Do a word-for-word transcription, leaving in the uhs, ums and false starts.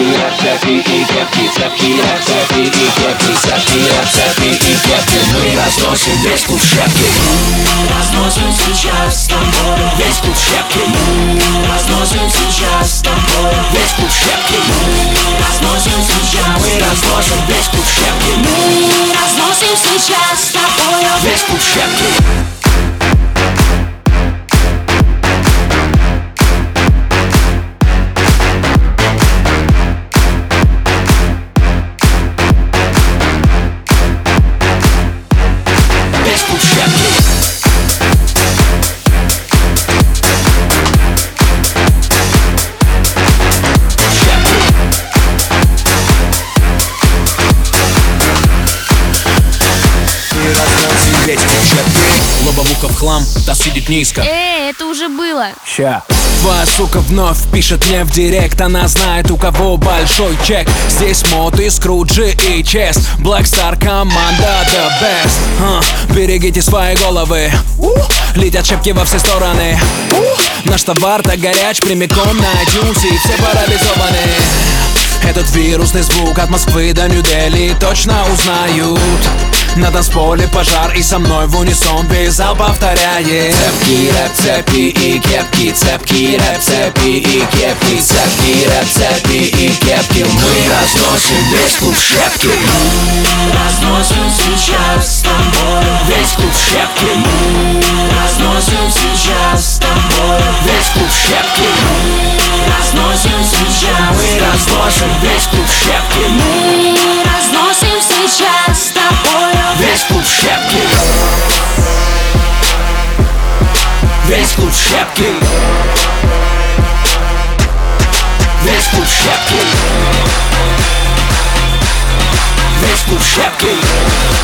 рэп, цепи и кепки, цепи рэп, цепи и кепки, цепи рэп, цепи и кепки. Мы разносим весь клуб в щепки. Мы разносим сейчас с тобой весь клуб в щепки. Мы разносим сейчас с тобой весь клуб в щепки. Мы разносим сейчас, мы разносим весь клуб в щепки. Мы разносим сейчас с тобой весь клуб в щепки. Лобовуха в хлам, та сидит низко. Эй, это уже было. Ща. Твоя сука вновь пишет мне в директ. Она знает, у кого большой чек. Здесь Моты, Скруджи и Чест. Black Star команда the best. uh, Берегите свои головы. uh, Летят шепки во все стороны. uh, Наш товар так горяч, прямиком на iTunes, и все парализованы. Этот вирусный звук от Москвы до Нью-Дели точно узнают. На танцполе пожар, и со мной в унисон весь зал повторяет. Цепки, рэп, цепи и кепки, цепки, рэп, цепи и кепки, цепки, рэп, цепи и кепки. Мы разносим весь клуб в щепки. Мы разносим сейчас с тобой весь клуб в щепки. Мы разносим сейчас с тобой весь клуб в щепки. Мы разносим сейчас, мы разносим весь клуб в щепки. Мы разносим сейчас с тобой весь клуб в щепки. Весь клуб в щепки. Весь клуб в щепки. Весь клуб в щепки.